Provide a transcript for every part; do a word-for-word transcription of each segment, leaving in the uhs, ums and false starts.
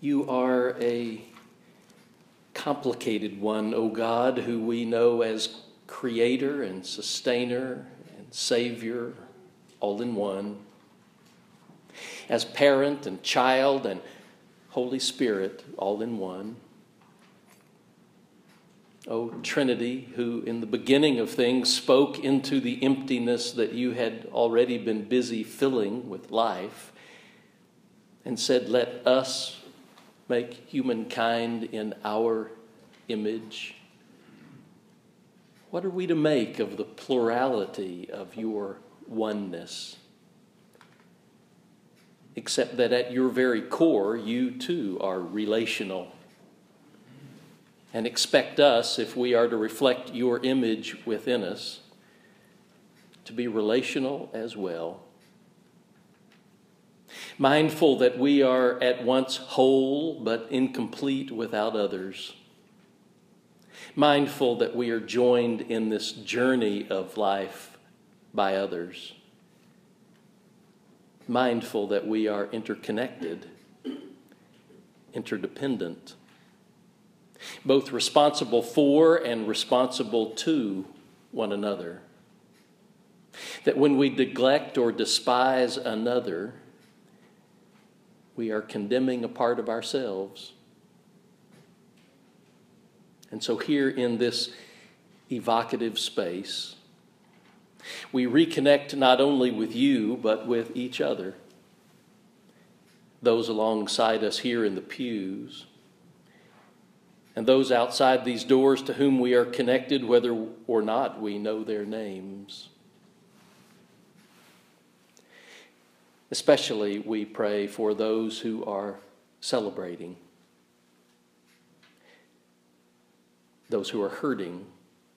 You are a complicated one, O God, who we know as Creator and Sustainer and Savior, all in one. As Parent and Child and Holy Spirit, all in one. O Trinity, who in the beginning of things spoke into the emptiness that you had already been busy filling with life and said, let us make humankind in our image. What are we to make of the plurality of your oneness? Except that at your very core, you too are relational. And expect us, if we are to reflect your image within us, to be relational as well. Mindful that we are at once whole but incomplete without others. Mindful that we are joined in this journey of life by others. Mindful that we are interconnected, interdependent, both responsible for and responsible to one another. That when we neglect or despise another, we are condemning a part of ourselves. And so here in this evocative space, we reconnect not only with you, but with each other. Those alongside us here in the pews, and those outside these doors to whom we are connected, whether or not we know their names. Especially we pray for those who are celebrating, those who are hurting,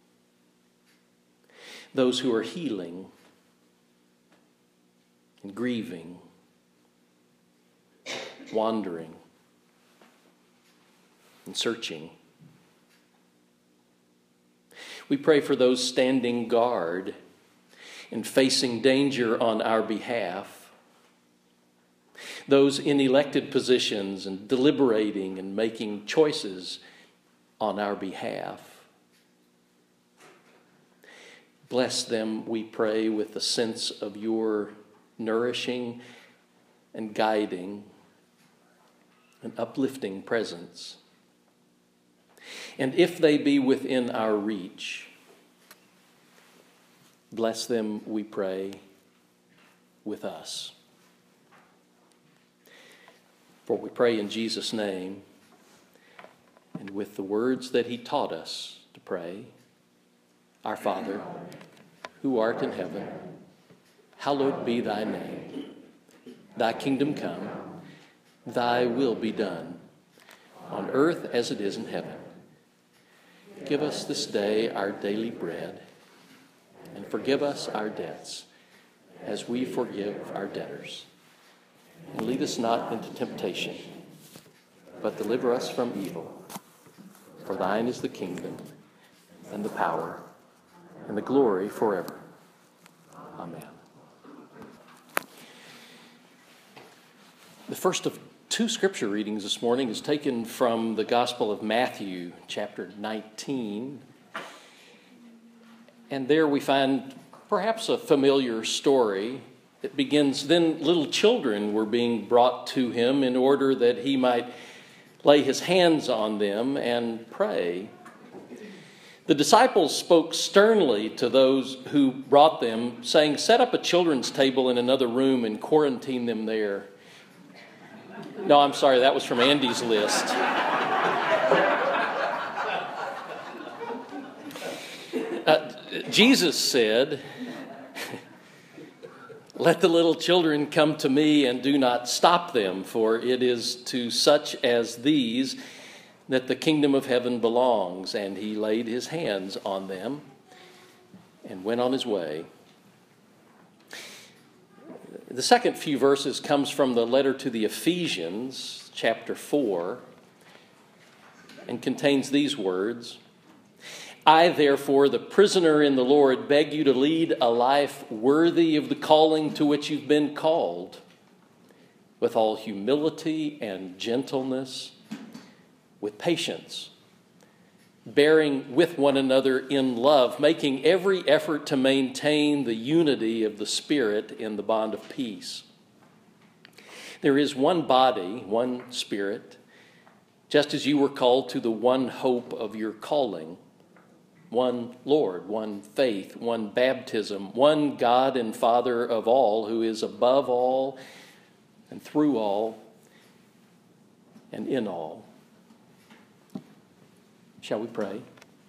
those who are healing and grieving, wandering and searching. We pray for those standing guard and facing danger on our behalf, those in elected positions and deliberating and making choices on our behalf. Bless them, we pray, with the sense of your nourishing and guiding and uplifting presence. And if they be within our reach, bless them, we pray, with us. For we pray in Jesus' name, and with the words that he taught us to pray. Our Father, who art in heaven, hallowed be thy name. Thy kingdom come, thy will be done, on earth as it is in heaven. Give us this day our daily bread, and forgive us our debts, as we forgive our debtors. And lead us not into temptation, but deliver us from evil. For thine is the kingdom, and the power, and the glory forever. Amen. The first of two scripture readings this morning is taken from the Gospel of Matthew, chapter nineteen. And there we find perhaps a familiar story. It begins, then little children were being brought to him in order that he might lay his hands on them and pray. The disciples spoke sternly to those who brought them, saying, set up a children's table in another room and quarantine them there. No, I'm sorry, that was from Andy's list. Uh, Jesus said, let the little children come to me and do not stop them, for it is to such as these that the kingdom of heaven belongs. And he laid his hands on them and went on his way. The second few verses comes from the letter to the Ephesians, chapter four, and contains these words. I, therefore, the prisoner in the Lord, beg you to lead a life worthy of the calling to which you've been called. with all humility and gentleness, with patience, bearing with one another in love, making every effort to maintain the unity of the Spirit in the bond of peace. There is one body, one Spirit, just as you were called to the one hope of your calling, one Lord, one faith, one baptism, one God and Father of all, who is above all and through all and in all. Shall we pray?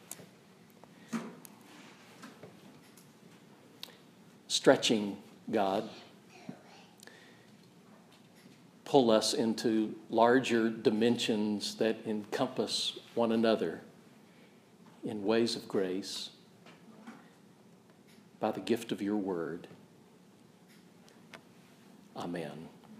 Stretching God, pull us into larger dimensions that encompass one another in ways of grace by the gift of your word. Amen.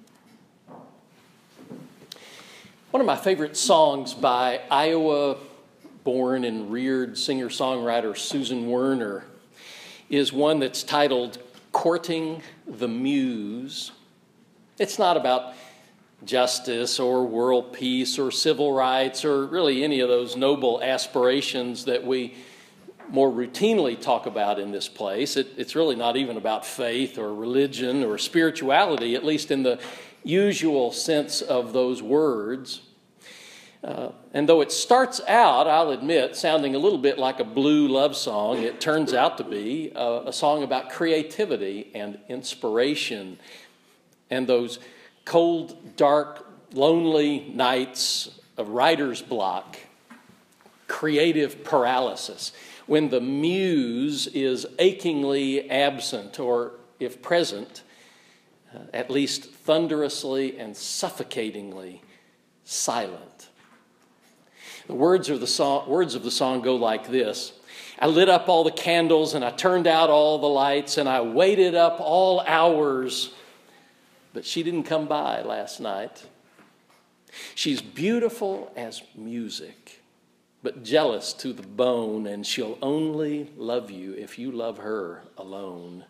One of my favorite songs by Iowa-born and reared singer-songwriter Susan Werner is one that's titled Courting the Muse. It's not about justice or world peace or civil rights or really any of those noble aspirations that we more routinely talk about in this place. It, it's really not even about faith or religion or spirituality, at least in the usual sense of those words. Uh, and though it starts out, I'll admit, sounding a little bit like a blue love song, it turns out to be a, a song about creativity and inspiration and those cold, dark, lonely nights of writer's block, creative paralysis, when the muse is achingly absent, or if present, uh, at least thunderously and suffocatingly silent. The words of the song, words of the song go like this: I lit up all the candles and I turned out all the lights and I waited up all hours, but she didn't come by last night. She's beautiful as music, but jealous to the bone, and she'll only love you if you love her alone.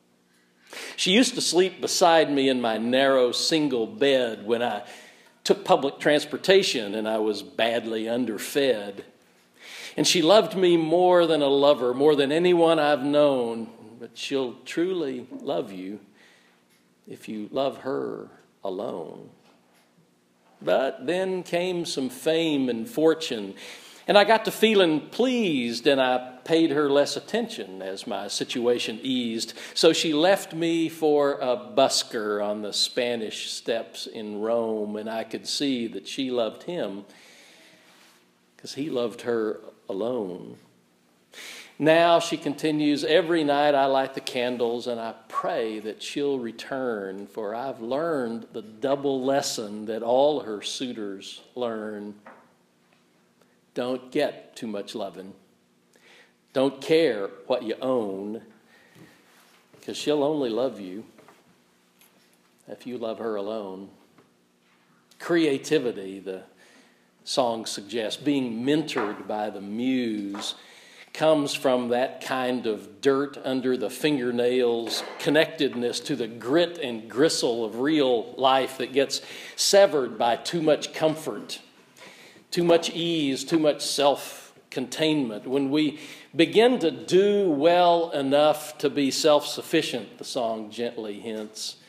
She used to sleep beside me in my narrow single bed when I took public transportation and I was badly underfed. And she loved me more than a lover, more than anyone I've known, but she'll truly love you if you love her alone. But then came some fame and fortune, and I got to feeling pleased, and I paid her less attention as my situation eased. So she left me for a busker on the Spanish steps in Rome, and I could see that she loved him because he loved her alone. Now, she continues, every night I light the candles and I pray that she'll return, for I've learned the double lesson that all her suitors learn. Don't get too much loving. Don't care what you own, because she'll only love you if you love her alone. Creativity, the song suggests, being mentored by the muse, comes from that kind of dirt under the fingernails, connectedness to the grit and gristle of real life that gets severed by too much comfort, too much ease, too much self-containment. When we begin to do well enough to be self-sufficient, the song gently hints,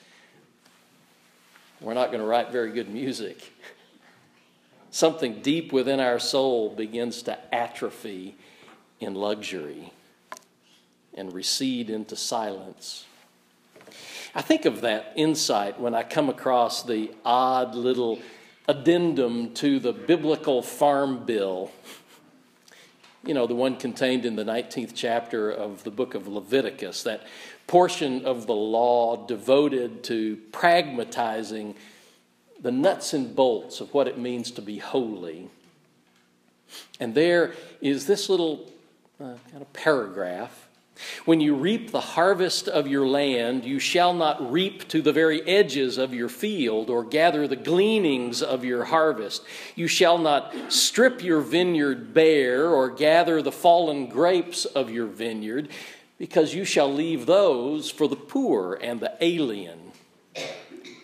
we're not going to write very good music. Something deep within our soul begins to atrophy in luxury and recede into silence. I think of that insight when I come across the odd little addendum to the biblical farm bill. You know, the one contained in the nineteenth chapter of the book of Leviticus, that portion of the law devoted to pragmatizing the nuts and bolts of what it means to be holy. And there is this little uh, kind of paragraph. When you reap the harvest of your land, you shall not reap to the very edges of your field or gather the gleanings of your harvest. You shall not strip your vineyard bare or gather the fallen grapes of your vineyard, because you shall leave those for the poor and the alien.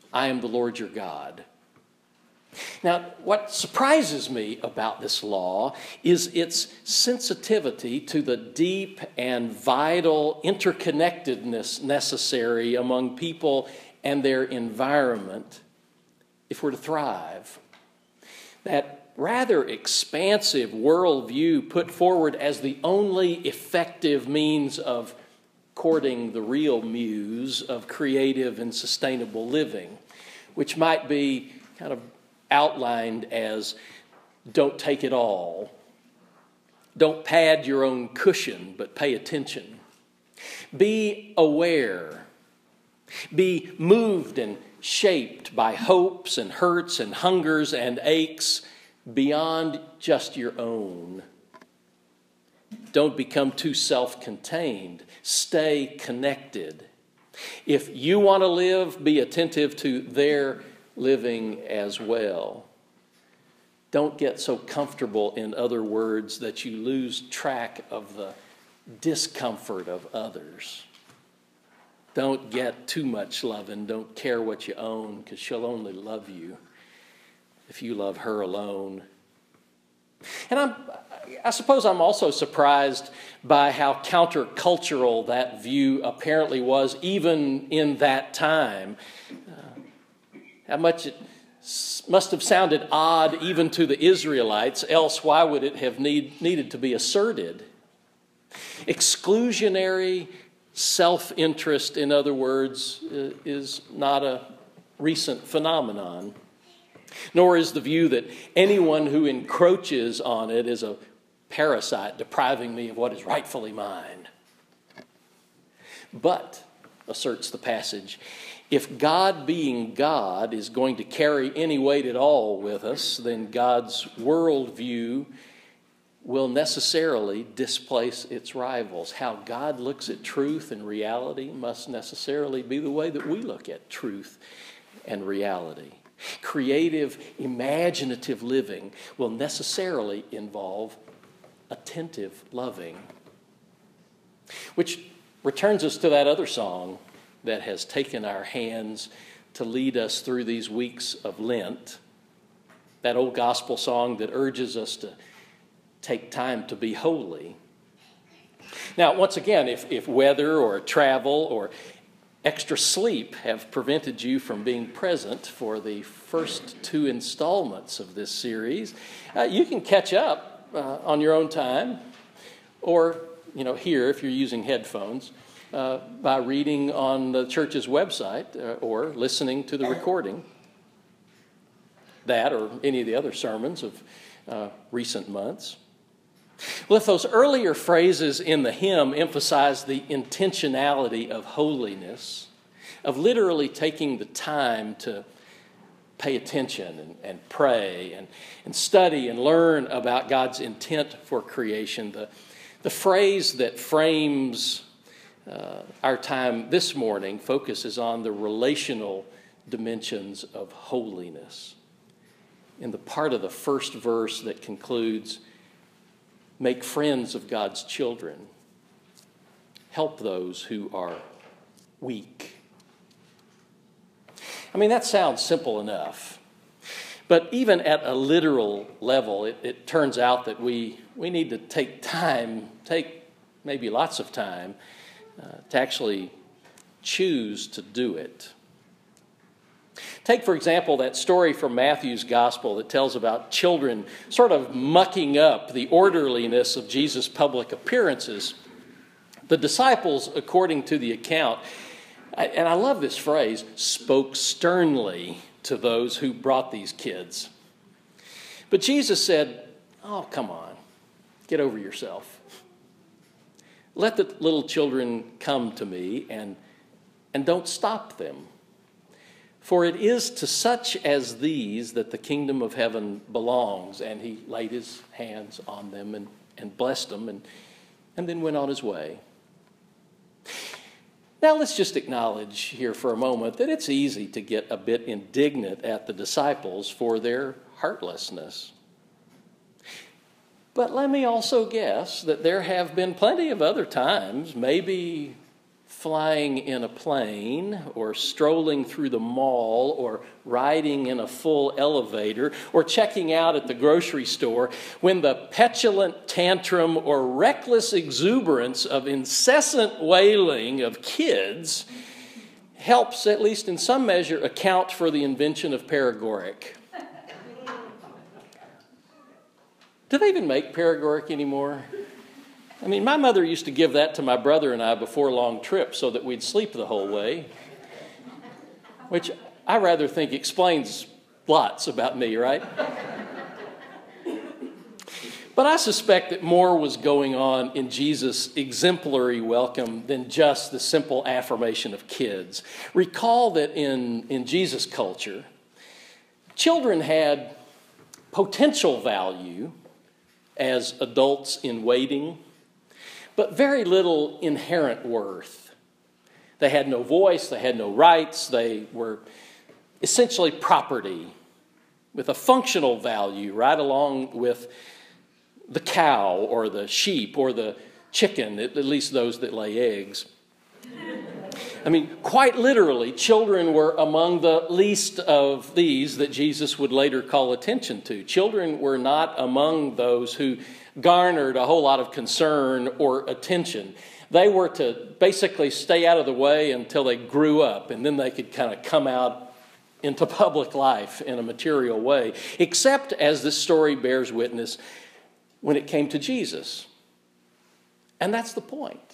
I am the Lord your God. Now, what surprises me about this law is its sensitivity to the deep and vital interconnectedness necessary among people and their environment if we're to thrive. That rather expansive worldview put forward as the only effective means of courting the real muse of creative and sustainable living, which might be kind of outlined as don't take it all. Don't pad your own cushion, but pay attention. Be aware. Be moved and shaped by hopes and hurts and hungers and aches beyond just your own. Don't become too self-contained. Stay connected. If you want to live, be attentive to their living as well. Don't get so comfortable, in other words, that you lose track of the discomfort of others. Don't get too much loving. Don't care what you own, because she'll only love you if you love her alone. And I'm, I suppose I'm also surprised by how countercultural that view apparently was, even in that time. Uh, how much it must have sounded odd even to the Israelites, else why would it have need, needed to be asserted? Exclusionary self-interest, in other words, is not a recent phenomenon, nor is the view that anyone who encroaches on it is a parasite depriving me of what is rightfully mine. But, asserts the passage, if God being God is going to carry any weight at all with us, then God's worldview will necessarily displace its rivals. How God looks at truth and reality must necessarily be the way that we look at truth and reality. Creative, imaginative living will necessarily involve attentive loving. Which returns us to that other song that has taken our hands to lead us through these weeks of Lent. That old gospel song that urges us to take time to be holy. Now, once again, if, if weather or travel or extra sleep have prevented you from being present for the first two installments of this series, uh, you can catch up uh, on your own time, or, you know, here if you're using headphones, uh, by reading on the church's website uh, or listening to the recording. That or any of the other sermons of uh, recent months. Well, if those earlier phrases in the hymn emphasize the intentionality of holiness, of literally taking the time to pay attention and, and pray and, and study and learn about God's intent for creation, the, the phrase that frames uh, our time this morning focuses on the relational dimensions of holiness. In the part of the first verse that concludes, make friends of God's children. Help those who are weak. I mean, that sounds simple enough. But even at a literal level, it, it turns out that we, we need to take time, take maybe lots of time, uh, to actually choose to do it. Take, for example, that story from Matthew's gospel that tells about children sort of mucking up the orderliness of Jesus' public appearances. The disciples, according to the account, and I love this phrase, spoke sternly to those who brought these kids. But Jesus said, oh, come on, get over yourself. Let the little children come to me and, and don't stop them. For it is to such as these that the kingdom of heaven belongs. And he laid his hands on them and, and blessed them and, and then went on his way. Now let's just acknowledge here for a moment that it's easy to get a bit indignant at the disciples for their heartlessness. But let me also guess that there have been plenty of other times, maybe flying in a plane or strolling through the mall or riding in a full elevator or checking out at the grocery store when the petulant tantrum or reckless exuberance of incessant wailing of kids helps, at least in some measure, account for the invention of paregoric. Do they even make paregoric anymore? I mean, my mother used to give that to my brother and I before long trips so that we'd sleep the whole way, which I rather think explains lots about me, right? But I suspect that more was going on in Jesus' exemplary welcome than just the simple affirmation of kids. Recall that in, in Jesus' culture, children had potential value as adults in waiting, but very little inherent worth. They had no voice, they had no rights, they were essentially property with a functional value right along with the cow or the sheep or the chicken, at least those that lay eggs. I mean, quite literally, children were among the least of these that Jesus would later call attention to. Children were not among those who garnered a whole lot of concern or attention. They were to basically stay out of the way until they grew up, and then they could kind of come out into public life in a material way, except, as this story bears witness, when it came to Jesus. And that's the point.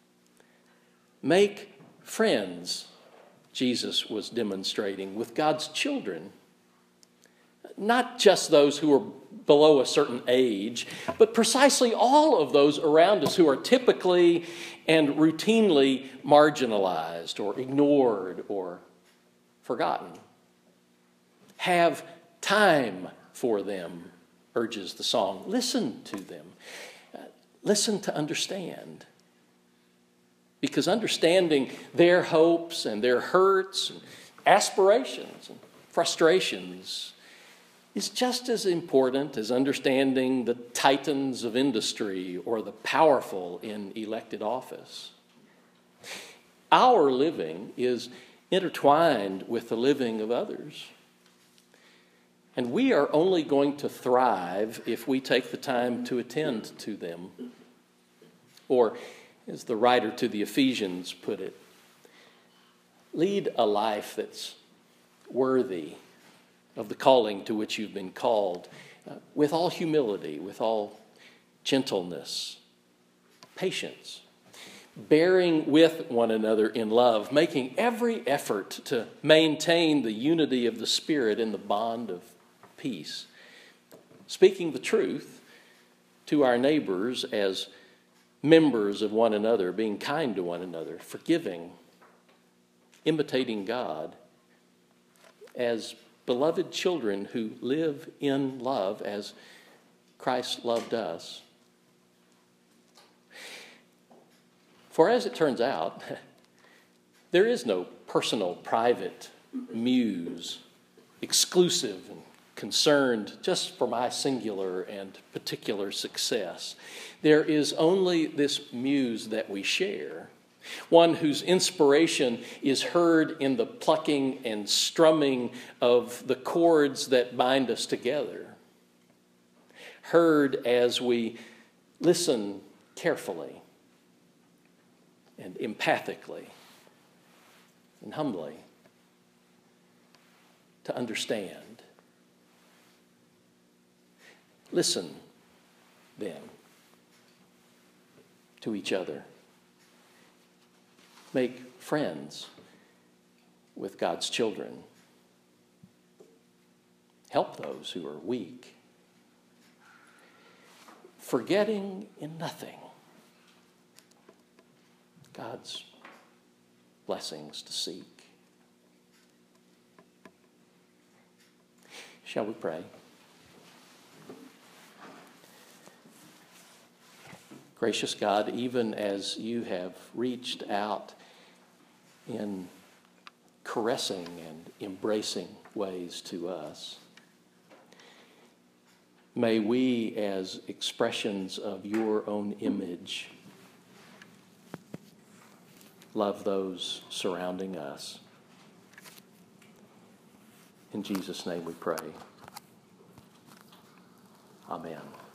Make friends, Jesus was demonstrating, with God's children. Not just those who are below a certain age, but precisely all of those around us who are typically and routinely marginalized or ignored or forgotten. Have time for them, urges the song. Listen to them. Listen to understand. Because understanding their hopes and their hurts and aspirations and frustrations is just as important as understanding the titans of industry or the powerful in elected office. Our living is intertwined with the living of others. And we are only going to thrive if we take the time to attend to them. Or, as the writer to the Ephesians put it, lead a life that's worthy of the calling to which you've been called, uh, with all humility, with all gentleness, patience, bearing with one another in love, making every effort to maintain the unity of the Spirit in the bond of peace, speaking the truth to our neighbors as members of one another, being kind to one another, forgiving, imitating God as beloved children who live in love as Christ loved us. For as it turns out, there is no personal, private muse, exclusive and concerned just for my singular and particular success. There is only this muse that we share, one whose inspiration is heard in the plucking and strumming of the chords that bind us together, heard as we listen carefully and empathically and humbly to understand. Listen, then, to each other. Make friends with God's children. Help those who are weak. Forgetting in nothing God's blessings to seek. Shall we pray? Gracious God, even as you have reached out in caressing and embracing ways to us, may we, as expressions of your own image, love those surrounding us. In Jesus' name we pray. Amen.